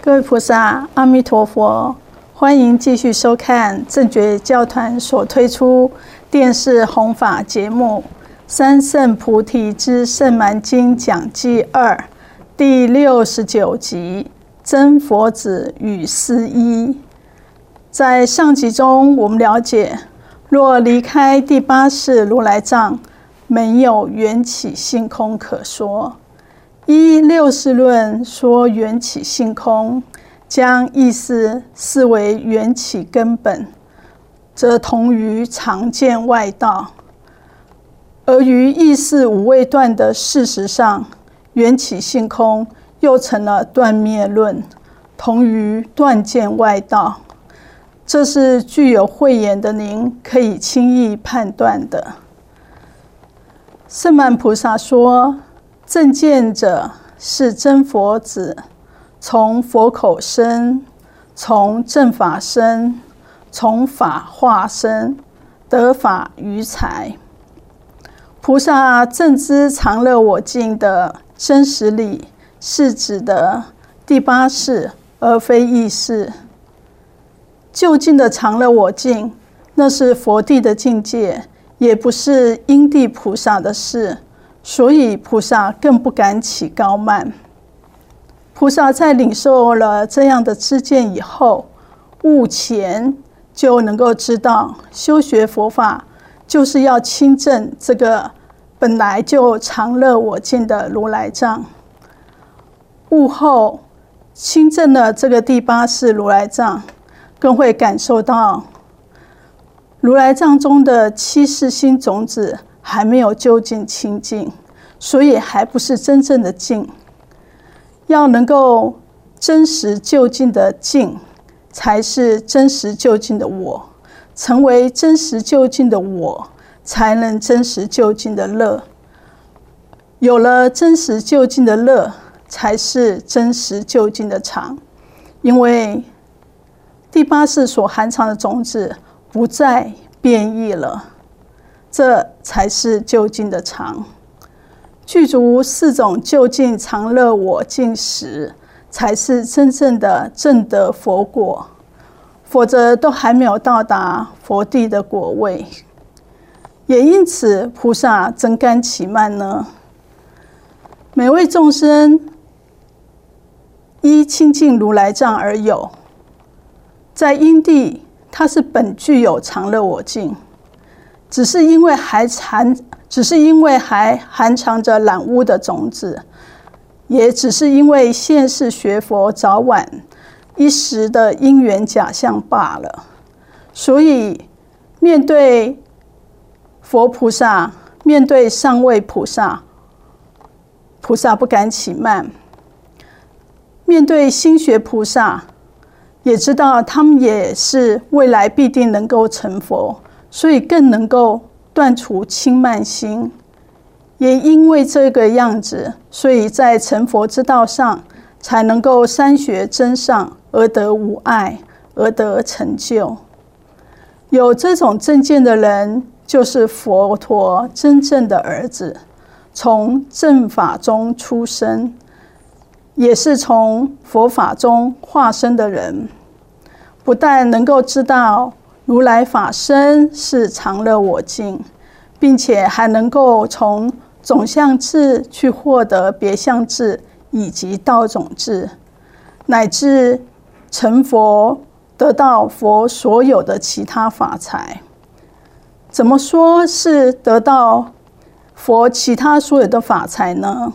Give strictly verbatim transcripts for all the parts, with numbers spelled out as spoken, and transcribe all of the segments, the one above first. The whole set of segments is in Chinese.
各位菩萨，阿弥陀佛！欢迎继续收看正觉教团所推出电视弘法节目《三圣菩提之圣蛮经讲记二》第六十九集《真佛子与思依》。在上集中，我们了解，若离开第八世如来藏，没有缘起性空可说。依六世论说缘起性空，将意思视为缘起根本，则同于常见外道；而于意识无位断的事实上，缘起性空又成了断灭论，同于断见外道。这是具有慧眼的您可以轻易判断的。圣曼菩萨说，正见者是真佛子，从佛口生，从正法生，从法化生，得法于财。菩萨正知常乐我净的真实理，是指的第八世，而非意识。究竟的常乐我净，那是佛地的境界，也不是因地菩萨的事，所以菩萨更不敢起高慢。菩萨在领受了这样的知见以后，悟前就能够知道，修学佛法就是要亲证这个本来就常乐我净的如来藏。悟后亲证了这个第八世如来藏，更会感受到如来藏中的七世心种子还没有究竟清净，所以还不是真正的净。要能够真实究竟的净，才是真实究竟的我。成为真实究竟的我，才能真实究竟的乐。有了真实究竟的乐，才是真实究竟的常。因为第八世所含藏的种子不再变异了，这才是究竟的常。具足四种究竟常乐我净时，才是真正的正得佛果，否则都还没有到达佛地的果位。也因此，菩萨怎敢起慢呢？每位众生依清净如来藏而有，在因地，它是本具有常乐我净，只是因为还含，只是因为还含藏着染污的种子，也只是因为现世学佛早晚一时的因缘假象罢了。所以，面对佛菩萨，面对上位菩萨，菩萨不敢起慢；面对心学菩萨，也知道他们也是未来必定能够成佛，所以更能够断除轻慢心。也因为这个样子，所以在成佛之道上才能够三学真上，而得无碍，而得成就。有这种正见的人，就是佛陀真正的儿子，从正法中出生，也是从佛法中化身的人。不但能够知道如来法身是常乐我净，并且还能够从种相智去获得别相智以及道种智，乃至成佛得到佛所有的其他法财。怎么说是得到佛其他所有的法财呢？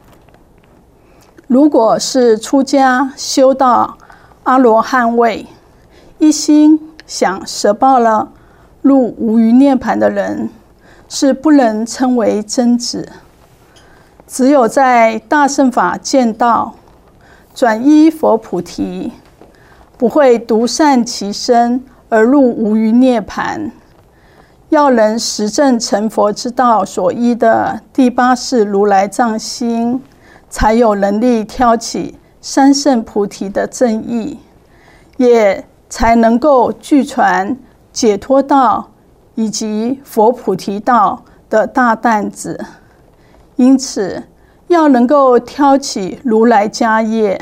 如果是出家修到阿罗汉位，一心想舍报了入无余涅槃的人，是不能称为真子。只有在大乘法见道，转依佛菩提，不会独善其身而入无余涅槃，要能实证成佛之道所依的第八世如来藏心，才有能力挑起三圣菩提的正义，也才能够具传解脱道以及佛菩提道的大担子。因此，要能够挑起如来家业，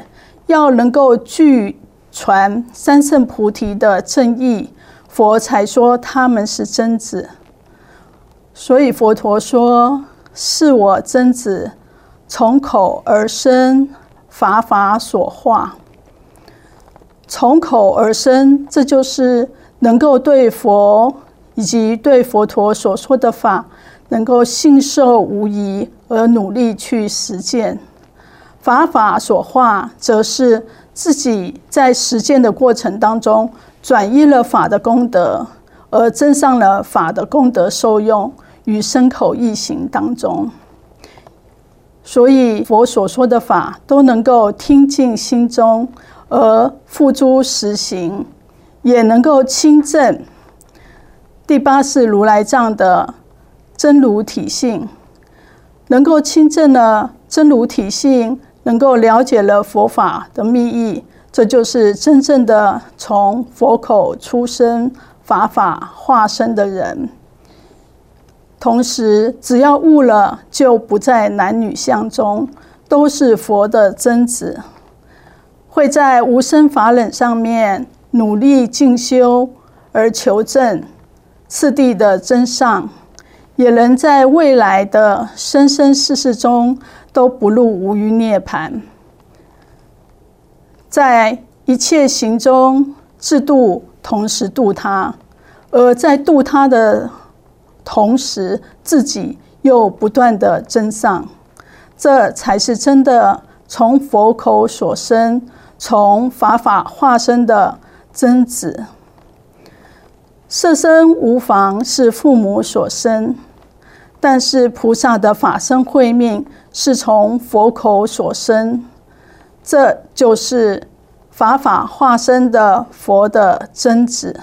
要能够具传三圣菩提的正义，佛才说他们是真子。所以佛陀说：“是我真子，从口而生，法法所化。”从口而生，这就是能够对佛以及对佛陀所说的法能够信受无疑，而努力去实践。法法所化，则是自己在实践的过程当中转依了法的功德，而增上了法的功德受用于身口意行当中。所以佛所说的法都能够听进心中，而付诸实行，也能够亲证第八世如来藏的真如体性。能够亲证了真如体性，能够了解了佛法的密意，这就是真正的从佛口出生，法法化身的人。同时，只要悟了，就不在男女相中，都是佛的真子，会在无生法忍上面努力进修而求证次第的真上，也能在未来的生生世世中都不入无余涅槃。在一切行中自度，同时度他，而在度他的同时，自己又不断的增上，这才是真的从佛口所生，从法法化身的真子。色身无妨是父母所生，但是菩萨的法身慧命是从佛口所生，这就是法法化身的佛的真子。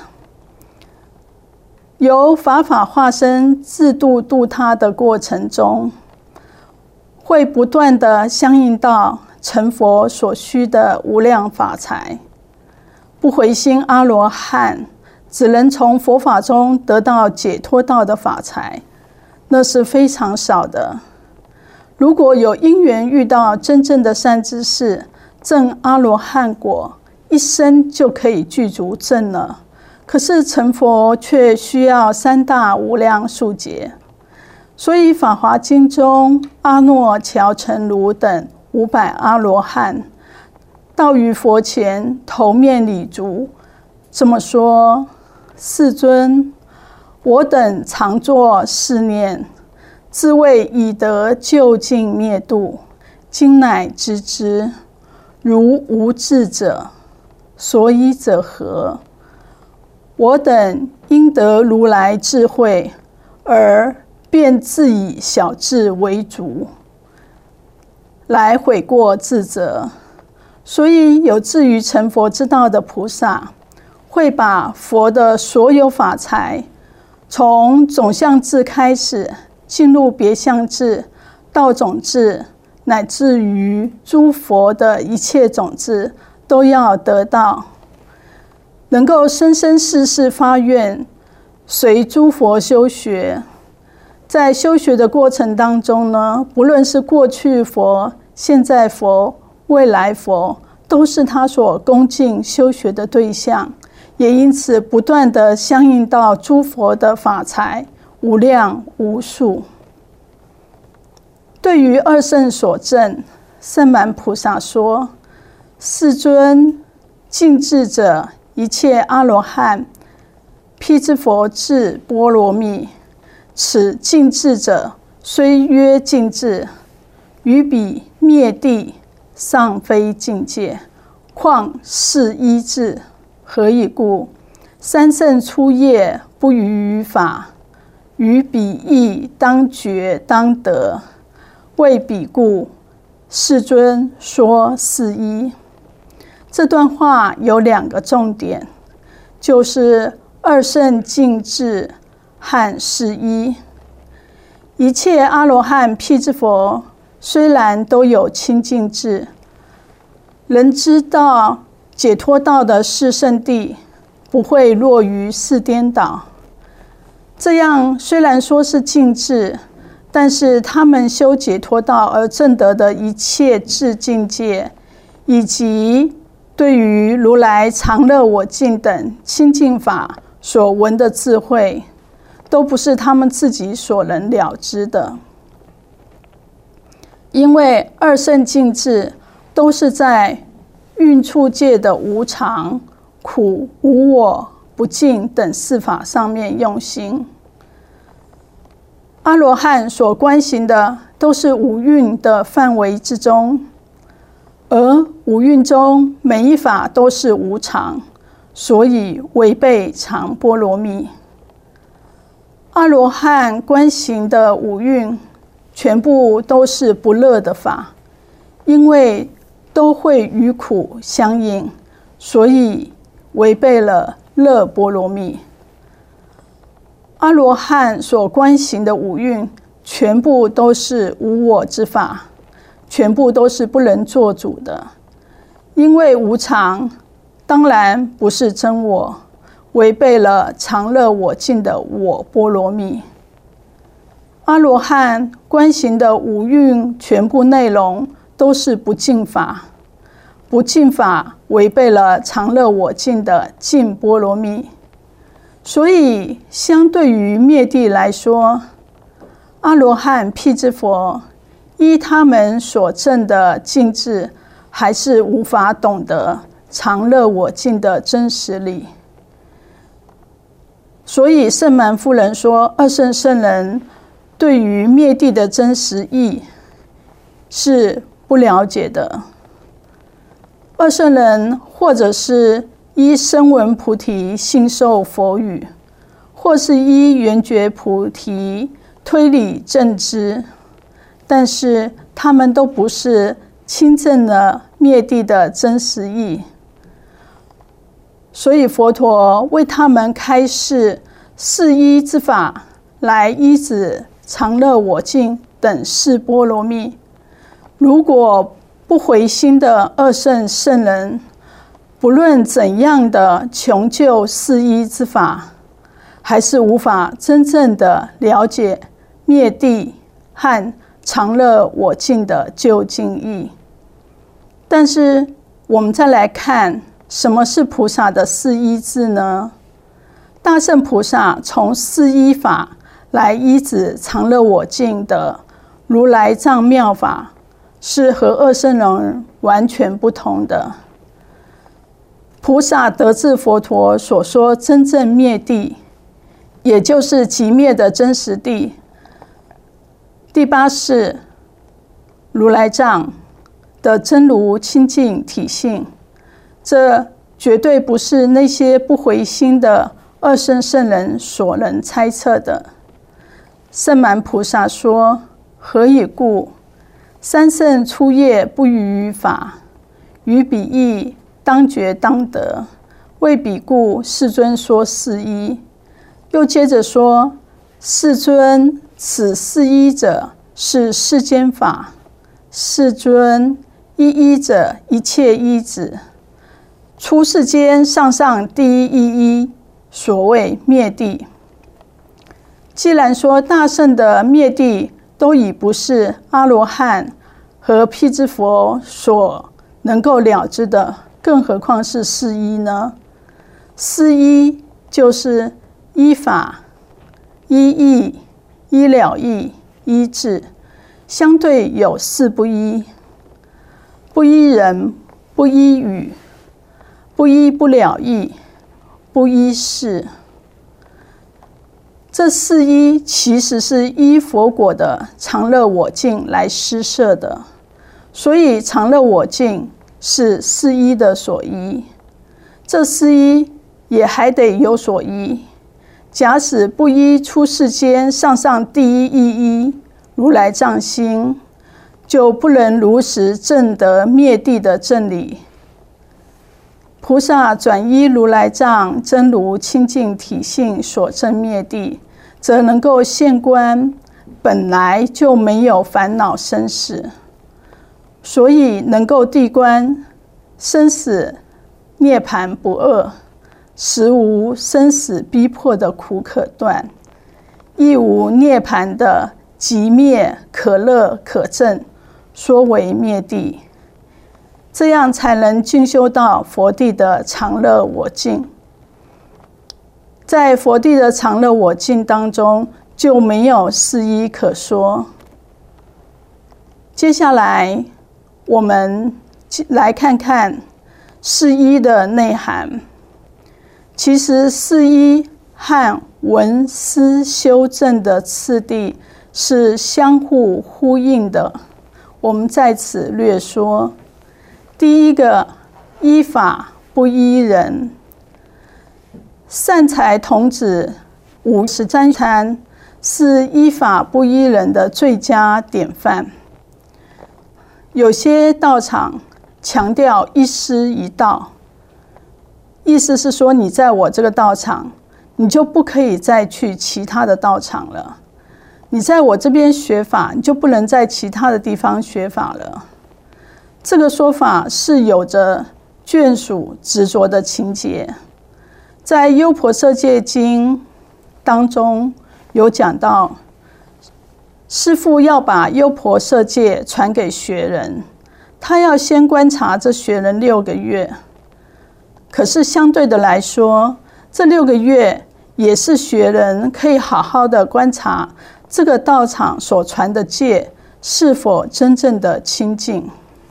由法法化身自度度他的过程中，会不断的相应到成佛所需的无量法财。不回心阿罗汉只能从佛法中得到解脱道的法财，那是非常少的。如果有因缘遇到真正的善知识，证阿罗汉果，一生就可以具足证了。可是成佛却需要三大无量数劫，所以《法华经》中阿耨乔陈如等五百阿罗汉到于佛前头面礼足，这么说：“世尊，我等常作是念，自谓已得究竟灭度，今乃知之。如无智者，所以者何？我等因得如来智慧，而便自以小智为主，来悔过自责。所以有志于成佛之道的菩萨，会把佛的所有法财，从总相智开始，进入别相智、道种智，乃至于诸佛的一切种智，都要得到。能够生生世世发愿，随诸佛修学。在修学的过程当中呢，不论是过去佛、现在佛、未来佛，都是他所恭敬修学的对象，也因此不断的相应到诸佛的法财无量无数。对于二圣所证，圣满菩萨说：“世尊，尽智者，一切阿罗汉，辟支佛智波罗蜜。此尽智者，虽曰尽智，于彼灭地尚非境界，况是一智？何以故？三圣初业不逾于法，于彼亦当觉当得。为彼故，世尊说是一。”这段话有两个重点，就是二圣尽智和是一。一切阿罗汉辟支佛虽然都有清净智，能知道解脱道的四圣谛，不会落于四颠倒。这样虽然说是尽智，但是他们修解脱道而证得的一切智境界， 以及对于如来常乐我净等清净法所闻的智慧，都不是他们自己所能了知的。因为二圣境智都是在蕴处界的无常、苦、无我、不净等四法上面用心。阿罗汉所观行的都是五蕴的范围之中，而五蕴中每一法都是无常，所以违背常波罗蜜。阿罗汉观行的五蕴全部都是不乐的法，因为都会与苦相应，所以违背了乐波罗蜜。阿罗汉所观行的五蕴全部都是无我之法，全部都是不能做主的，因为无常当然不是真我，违背了常乐我净的我波罗蜜。阿罗汉观行的五蕴全部内容都是不净法，不净法违背了常乐我净的净波罗蜜。所以相对于灭地来说，阿罗汉辟支佛依他们所证的净智，还是无法懂得常乐我净的真实理。所以圣蛮夫人说，二圣圣人对于灭地的真实义是不了解的。二圣人或者是依声闻菩提信受佛语，或是依缘觉菩提推理证知，但是他们都不是亲证了灭地的真实义。所以佛陀为他们开示四依之法，来依止常乐我净等四波罗蜜。如果不回心的二圣圣人，不论怎样的穷究四依之法，还是无法真正的了解灭地和常乐我净的究竟义。但是我们再来看，什么是菩萨的四依智呢？大乘菩萨从四依法来依止常乐我净的如来藏妙法，是和二圣人完全不同的。菩萨得至佛陀所说真正灭地，也就是寂灭的真实地。第八是如来藏的真如清净体性，这绝对不是那些不回心的二圣圣人所能猜测的。圣蛮菩萨说，何以故？三圣初业不逾于法，于彼义当觉当得，为彼故世尊说四依。又接着说，世尊，此四依者是世间法，世尊，一依者一切依止，出世间上上第一义依，所谓灭地。既然说大圣的灭地都已不是阿罗汉和辟支佛所能够了知的，更何况是四依呢？四依就是依法、依义、依了义、依智，相对有四不依：不依人、不依语、不依不了义、不依事。这四依其实是依佛果的常乐我净来施设的，所以常乐我净是四依的所依。这四依也还得有所依。假使不依出世间上上第一义依如来藏心，就不能如实证得灭地的正理。菩萨转依如来藏真如清净体性所证灭地，则能够现观本来就没有烦恼生死，所以能够谛观生死涅槃不二，实无生死逼迫的苦可断，亦无涅槃的极灭可乐可证，说为灭地。 这样才能进修到佛地的常乐我净。在佛地的常乐我净当中，就没有四依可说。接下来，我们来看看四依的内涵。其实四依和闻思修正的次第是相互呼应的，我们在此略说。第一个，依法不依人。善财童子五十三参是依法不依人的最佳典范。有些道场强调一师一道，意思是说，你在我这个道场，你就不可以再去其他的道场了。你在我这边学法，你就不能在其他的地方学法了。这个说法是有着眷属执着的情节。在《优婆塞戒经》当中有讲到，师父要把优婆塞戒传给学人，他要先观察这学人六个月。可是相对的来说，这六个月也是学人可以好好的观察这个道场所传的戒是否真正的清净。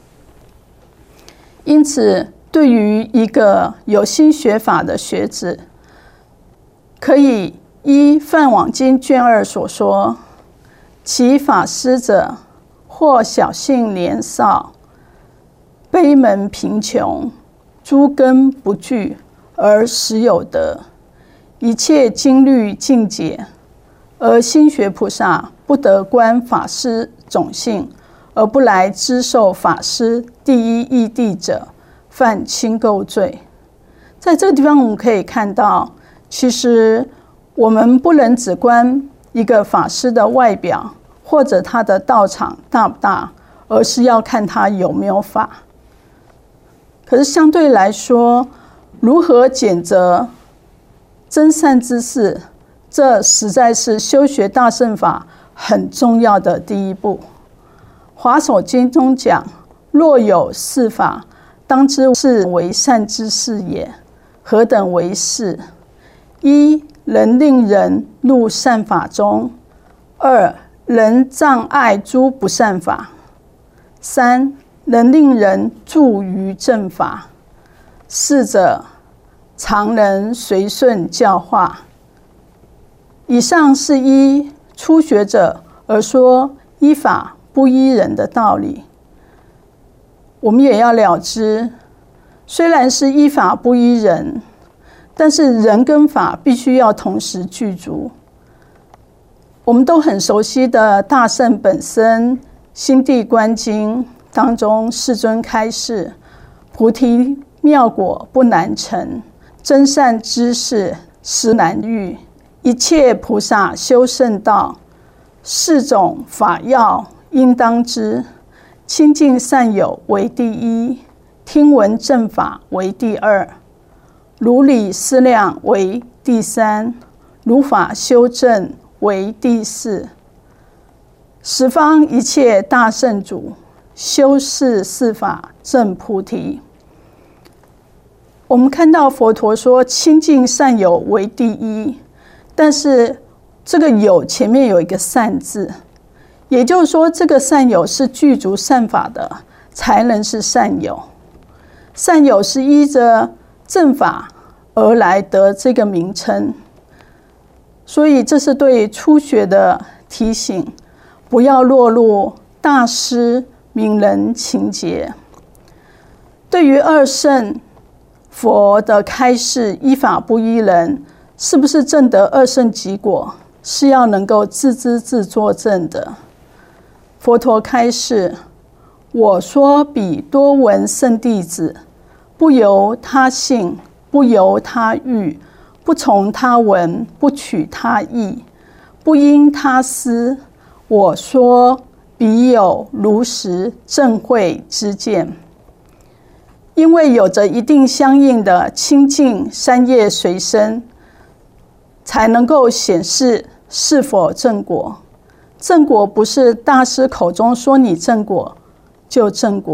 因此，对于一个有心学法的学子，可以依《梵网经》卷二所说，其法师者，或小性年少，卑门贫穷，诸根不具，而实有德，一切经律尽解，而心学菩萨不得观法师种性，而不来知受法师第一义谛者，犯轻垢罪。在这个地方我们可以看到，其实我们不能只观一个法师的外表或者他的道场大不大，而是要看他有没有法。可是相对来说，如何检择真善之事，这实在是修学大乘法很重要的第一步。华首经中讲，若有是法，当知是为善之事也。何等为是？一，能令人入善法中；二，能障碍诸不善法；三，能令人住于正法；四者，常人随顺教化。以上是依初学者而说依法不依人的道理。我们也要了知，虽然是依法不依人，但是人跟法必须要同时具足。我们都很熟悉的大乘本生心地观经当中，世尊开示，菩提妙果不难成，真善知识实难遇，一切菩萨修圣道，四种法要应当知。亲近善友为第一，听闻正法为第二，如理思量为第三，如法修正为第四。十方一切大圣主，修是四法证菩提。我们看到佛陀说亲近善友为第一，但是这个友前面有一个善字，也就是说这个善友是具足善法的才能是善友。善友是依着正法而来得这个名称，所以这是对初学的提醒，不要落入大师名人情节。对于二圣佛的开示依法不依人，是不是证得二圣极果，是要能够自知自作证的。佛陀开示，我说彼多闻圣弟子，不由他信，不由他欲，不从他闻，不取他意，不因他思。我说彼有如实正慧之见。因为有着一定相应的清净三业随身，才能够显示是否正果。正果不是大师口中说你正果就正果，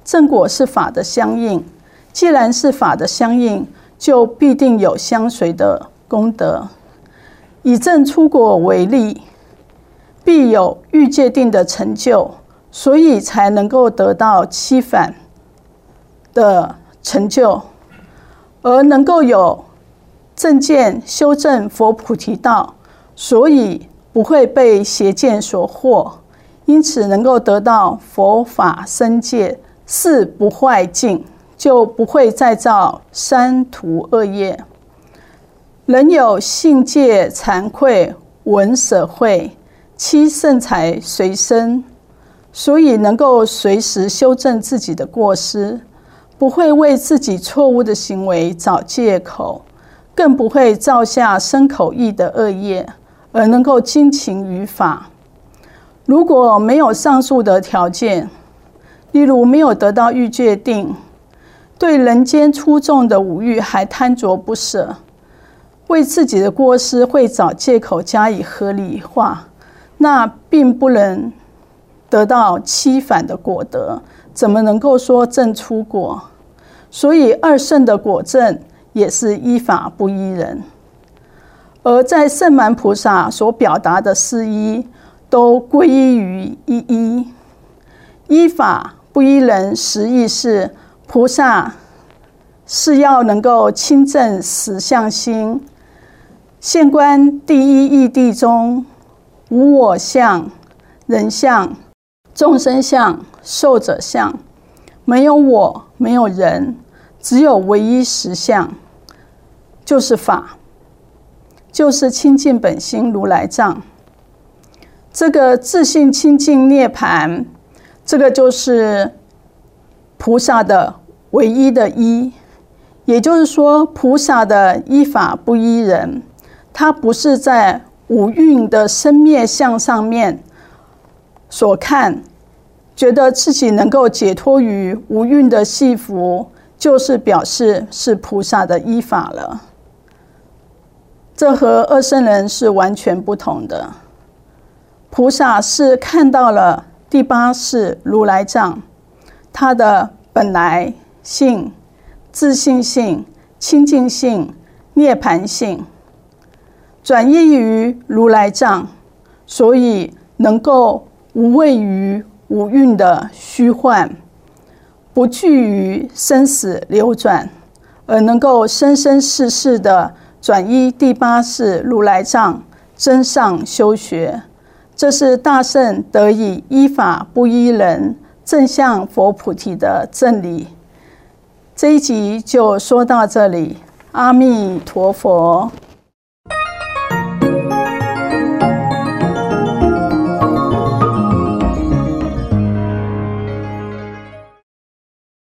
正果是法的相应，既然是法的相应，就必定有相随的功德。以正出果为例，必有欲界定的成就，所以才能够得到七返的成就，而能够有正见修正佛菩提道，所以不会被邪见所惑，因此能够得到佛法僧戒四不坏境，就不会再造三途恶业。人有信戒惭愧闻舍慧七圣财随身，所以能够随时修正自己的过失，不会为自己错误的行为找借口，更不会造下身口意的恶业，而能够精勤于法。如果没有上述的条件，例如没有得到欲界定，对人间粗重的五欲还贪着不舍，为自己的过失会找借口加以合理化，那并不能得到七返的果德，怎么能够说正出果？所以二圣的果证也是依法不依人。而在圣蛮菩萨所表达的四依，都归依于一依。依法不依人，实意是菩萨是要能够亲证实相心，现观第一义谛中无我相、人相、众生相、寿者相，没有我，没有人，只有唯一实相，就是法，就是清净本心如来藏。这个自性清净涅槃，这个就是菩萨的唯一的依。也就是说，菩萨的依法不依人，他不是在五蕴的生灭相上面所看，觉得自己能够解脱于无蕴的系缚，就是表示是菩萨的依法了。这和二圣人是完全不同的。菩萨是看到了第八识如来藏，他的本来性、自性性、清净性、涅槃性，转依于如来藏，所以能够无畏于五蕴的虚幻，不惧于生死流转，而能够生生世世的转依第八识如来藏，真上修学。这是大圣得以依法不依人，正向佛菩提的正理。这一集就说到这里，阿弥陀佛。